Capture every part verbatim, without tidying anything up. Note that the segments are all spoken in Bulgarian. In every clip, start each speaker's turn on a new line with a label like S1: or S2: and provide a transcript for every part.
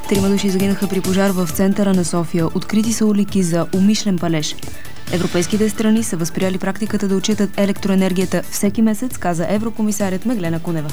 S1: Трима души загинаха при пожар в центъра на София. Открити са улики за умишлен палеж. Европейските страни са възприели практиката да отчитат електроенергията всеки месец, каза еврокомисарят Меглена Кунева.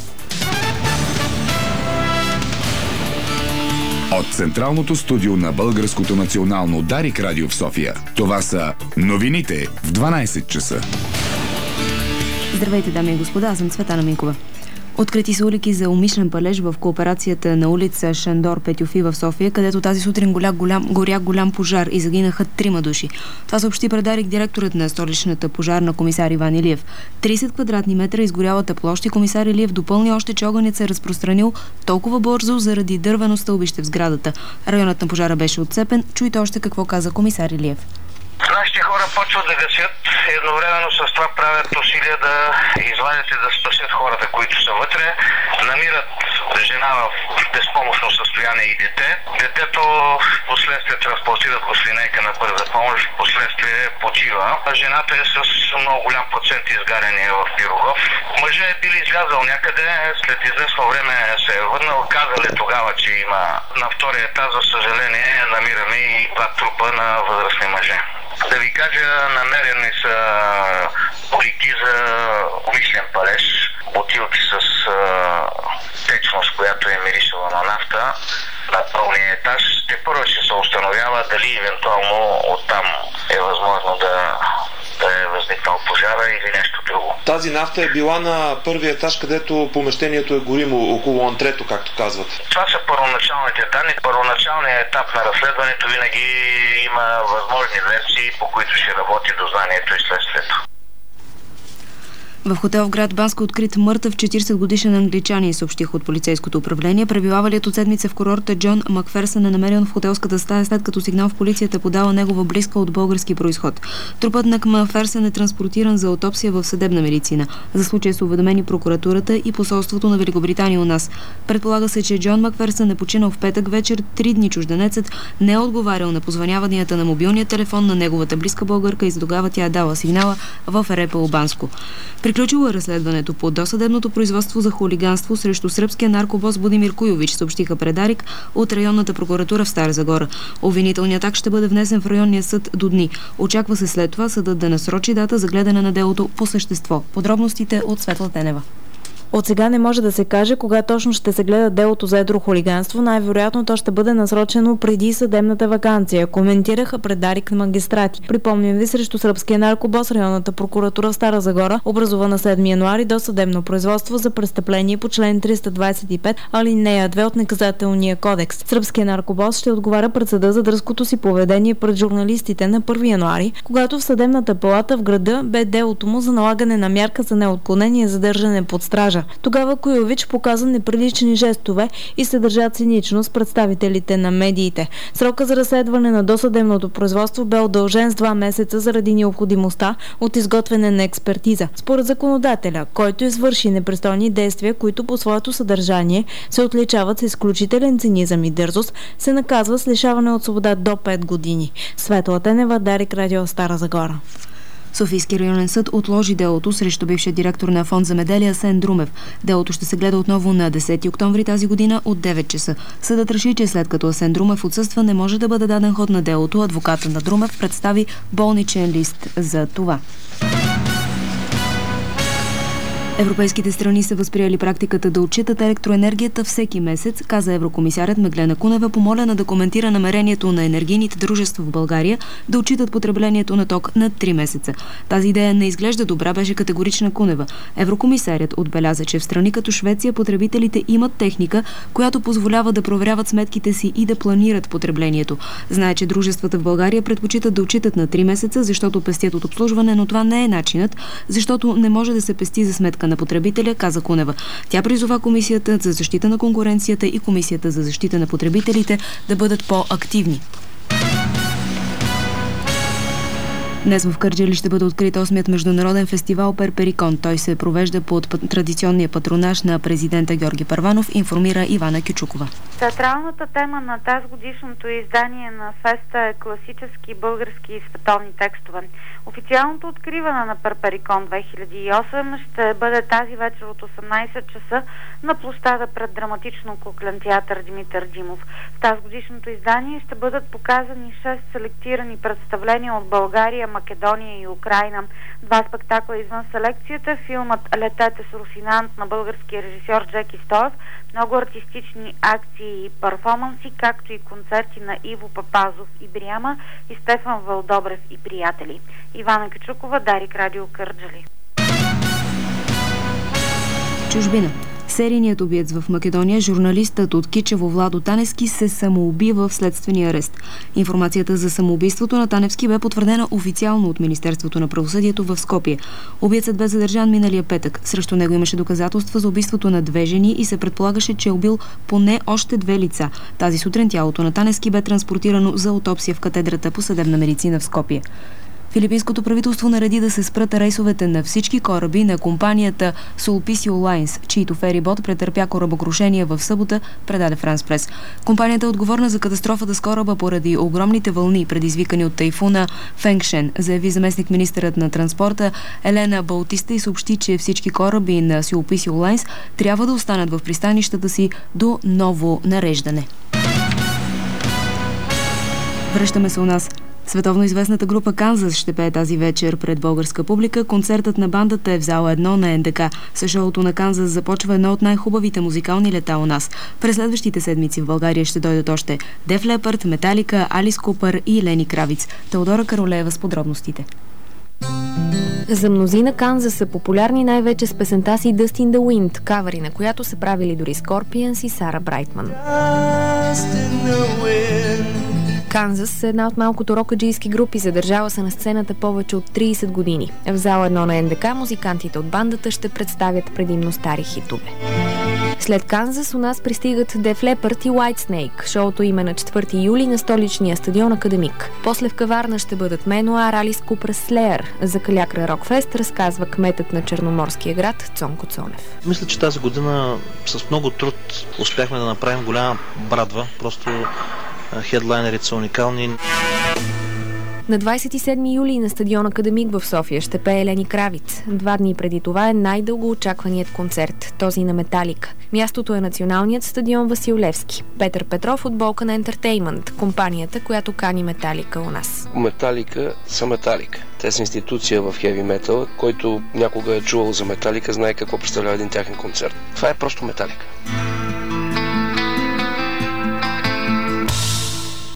S2: От Централното студио на Българското национално Дарик радио в София. Това са новините в дванайсет часа.
S1: Здравейте, дами и господа, аз съм Цветана Минкова. Открити са улики за умишлен палеж в кооперацията на улица Шандор Петюфи в София, където тази сутрин голя голям, горя голям пожар и загинаха трима души. Това съобщи пред Дарик директорът на столичната пожарна комисар Иван Илиев. трийсет квадратни метра изгорялата площ и комисар Илиев допълни още, че огънят се е разпространил толкова бързо заради дървено стълбище в сградата. Районът на пожара беше отцепен. Чуйте още какво каза комисар Илиев.
S3: Нашите хора почват да гасят, едновременно с това правят усилия да извадят и да спасят хората, които са вътре. Намират жена в безпомощно състояние и дете. Детето последствие транспортират го с линейка на първа помощ, последствие почива. Жената е с много голям процент изгаряне в Пирогов. Мъжът е бил излязъл някъде, след известно време се е върнал. Казали тогава, че има на втория етаж, за съжаление, намираме и два трупа на възрастни мъже. Да ви кажа, намерени са улики за умишлен палеж, бутилки с а, течност, която е миришала на нафта на пълния етаж. Те първо ще се установява дали евентуално оттам е възможно да, да е възникнал пожара или нещо друго.
S4: Тази нафта е била на първия етаж, където помещението е горимо, около антрето, както казват.
S3: Това са първоначалните данни. Първоначалният етап на разследването винаги има възможни версии, по които ще работи дознанието и следствието.
S1: В хотел в град Банско открит мъртъв четирийсет годишен англичанин, съобщиха от полицейското управление. Пребивавалият от седмица в курорта Джон Макферсън е намерен в хотелската стая, след като сигнал в полицията подала негова близка от български произход. Трупът на Макферсън е транспортиран за аутопсия в съдебна медицина. За случая са уведомени прокуратурата и посолството на Великобритания у нас. Предполага се, че Джон Макферсън е починал в петък вечер. Три дни чужденецът не е отговарял на позвъняванията на мобилния телефон на неговата близка българка и тогава тя е дала сигнала в РПУ Банско. Приключило е разследването по досъдебното производство за хулиганство срещу сръбския наркобос Будимир Куйович, съобщиха пред Дарик от районната прокуратура в Стара Загора. Обвинителният акт ще бъде внесен в районния съд до дни. Очаква се след това съдът да насрочи дата за гледане на делото по същество. Подробностите от Светла Тенева.
S5: От сега не може да се каже кога точно ще се гледа делото за едро хулиганство. Най-вероятно то ще бъде насрочено преди съдебната ваканция, коментираха пред Дарик магистрати. Припомням ви, срещу сръбския наркобос районната прокуратура в Стара Загора образува на седми януари до съдебно производство за престъпление по член триста двадесет и пет, алинея две от наказателния кодекс. Сръбския наркобос ще отговаря пред съда за дръзкото си поведение пред журналистите на първи януари, когато в съдебната палата в града бе делото му за налагане на мярка за неотклонение задържане под стража. Тогава Куйович показа неприлични жестове и се държа цинично с представителите на медиите. Срока за разследване на досъдебното производство бе удължен с два месеца заради необходимостта от изготвяне на експертиза. Според законодателя, който извърши непристойни действия, които по своето съдържание се отличават с изключителен цинизъм и дързост, се наказва с лишаване от свобода до пет години. Светла Тенева, Дарик радио, Стара Загора.
S1: Софийски районен съд отложи делото срещу бившия директор на фонд Земеделие Асен Друмев. Делото ще се гледа отново на десети октомври тази година от девет часа. Съдът реши, че след като Асен Друмев отсъства, не може да бъде даден ход на делото. Адвоката на Друмев представи болничен лист за това. Европейските страни са възприели практиката да отчитат електроенергията всеки месец, каза еврокомисарят Меглена Кунева, помолена да коментира намерението на енергийните дружества в България да отчитат потреблението на ток на три месеца. Тази идея не изглежда добра, беше категорична Кунева. Еврокомисарят отбеляза, че в страни като Швеция потребителите имат техника, която позволява да проверяват сметките си и да планират потреблението. Знае, че дружествата в България предпочитат да отчитат на три месеца, защото пестят от обслужване, но това не е начинът, защото не може да се пести за сметка на потребителя, каза Кунева. Тя призова Комисията за защита на конкуренцията и Комисията за защита на потребителите да бъдат по-активни. Днес в Кърджали ще бъде открит осмият международен фестивал Перперикон. Той се провежда под традиционния патронаж на президента Георги Първанов, информира Ивана Кючукова.
S6: Театралната тема на тази годишното издание на феста е класически български и световни текстове. Официалното откриване на Перперикон две хиляди и осем ще бъде тази вечер от осемнайсет часа на площада пред драматично-куклен театър Димитър Димов. В тази годишното издание ще бъдат показани шест селектирани представления от България, Македония и Украйна. Два спектакла извън селекцията, филмът "Летете с Русинант" на българския режисьор Джеки Стоев, много артистични акции и перформанси, както и концерти на Иво Папазов и Бриама и Стефан Вълдобрев и приятели. Ивана Кючукова, Дарик Радио, Кърджали.
S1: Чужбина. Серийният убиец в Македония, журналистът от Кичево Владо Таневски, се самоуби в следствения арест. Информацията за самоубийството на Таневски бе потвърдена официално от Министерството на правосъдието в Скопие. Убиецът бе задържан миналия петък. Срещу него имаше доказателства за убийството на две жени и се предполагаше, че е убил поне още две лица. Тази сутрин тялото на Таневски бе транспортирано за аутопсия в катедрата по съдебна медицина в Скопие. Филипинското правителство нареди да се спрат рейсовете на всички кораби на компанията Sulpicio Lines, чийто ферибот претърпя корабокрушение в събота, предаде Франс Прес. Компанията е отговорна за катастрофата с кораба поради огромните вълни, предизвикани от тайфуна Фенгшен, заяви заместник-министърът на транспорта Елена Баутиста и съобщи, че всички кораби на Sulpicio Lines трябва да останат в пристанищата си до ново нареждане. Връщаме се у нас. Световно известната група Канзас ще пее тази вечер пред българска публика. Концертът на бандата е в зала едно на ен де ка. С шоуто на Канзас започва едно от най-хубавите музикални лета у нас. През следващите седмици в България ще дойдат още Деф Лепърд, Металика, Алис Купър и Лени Кравиц. Теодора Каролеева с подробностите.
S5: За мнозина Канзас са популярни най-вече с песента си Dust in the Wind, кавъри на която са правили дори Scorpions и Сара Брайтман. Канзас е една от малкото рокаджийски групи, задържала се на сцената повече от трийсет години. В зала едно на ен де ка музикантите от бандата ще представят предимно стари хитове. След Канзас у нас пристигат Def Leppard и Whitesnake. Шоуто им е на четвърти юли на столичния стадион Академик. После в каварна ще бъдат Менуар, Алис Купър, Слеер. За Калякра Рокфест разказва кметът на Черноморския град Цонко Цонев.
S7: Мисля, че тази година с много труд успяхме да направим голяма брадва. Просто хедлайнерите са уникални.
S5: На двайсет и седми юли на стадион Академик в София ще пее Лени Кравиц. Два дни преди това е най-дълго очакваният концерт, този на Металика. Мястото е националният стадион Васил Левски. Петър Петров от Balkan Entertainment, компанията, която кани Металика у нас.
S8: Металика са Металика. Те са институция в хеви метал, който някога е чувал за Металика, знае какво представлява един тяхен концерт. Това е просто Металика.